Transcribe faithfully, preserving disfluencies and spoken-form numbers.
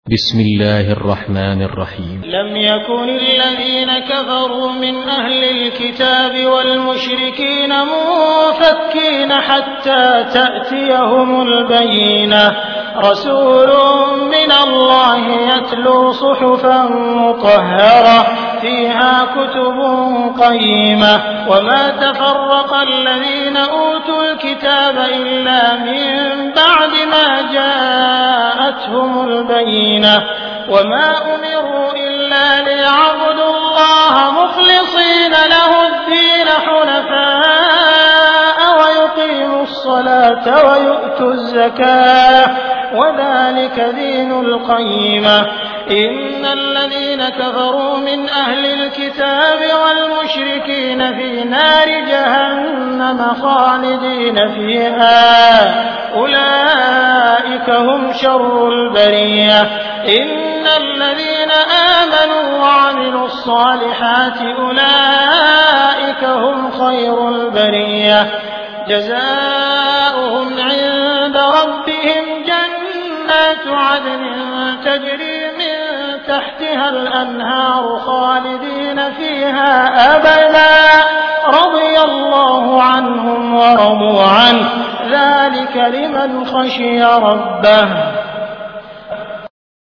بسم الله الرحمن الرحيم. لم يكن الذين كفروا من أهل الكتاب والمشركين منفكين حتى تأتيهم البينة رسول من الله يتلو صحفا مطهرة فيها كتب قيمة وما تفرق الذين أوتوا الكتاب إلا من بعد ما جاءتهم البينة وما أمروا إلا ليعبدوا الله مخلصين له الدين حنفاء ويقيموا الصلاة ويؤتوا الزكاة وذلك دين القيمة. إن الذين كفروا من أهل الكتاب والمشركين في نار جهنم خالدين فيها أولئك هم شر البرية. إن الذين آمنوا وعملوا الصالحات أولئك هم خير البرية جزاؤهم عند ربهم جنات عدن تجري من تحتها الأنهار خالدين فيها أبدا رضي الله عنهم ورضوا عنه ذلك لمن خشي ربه.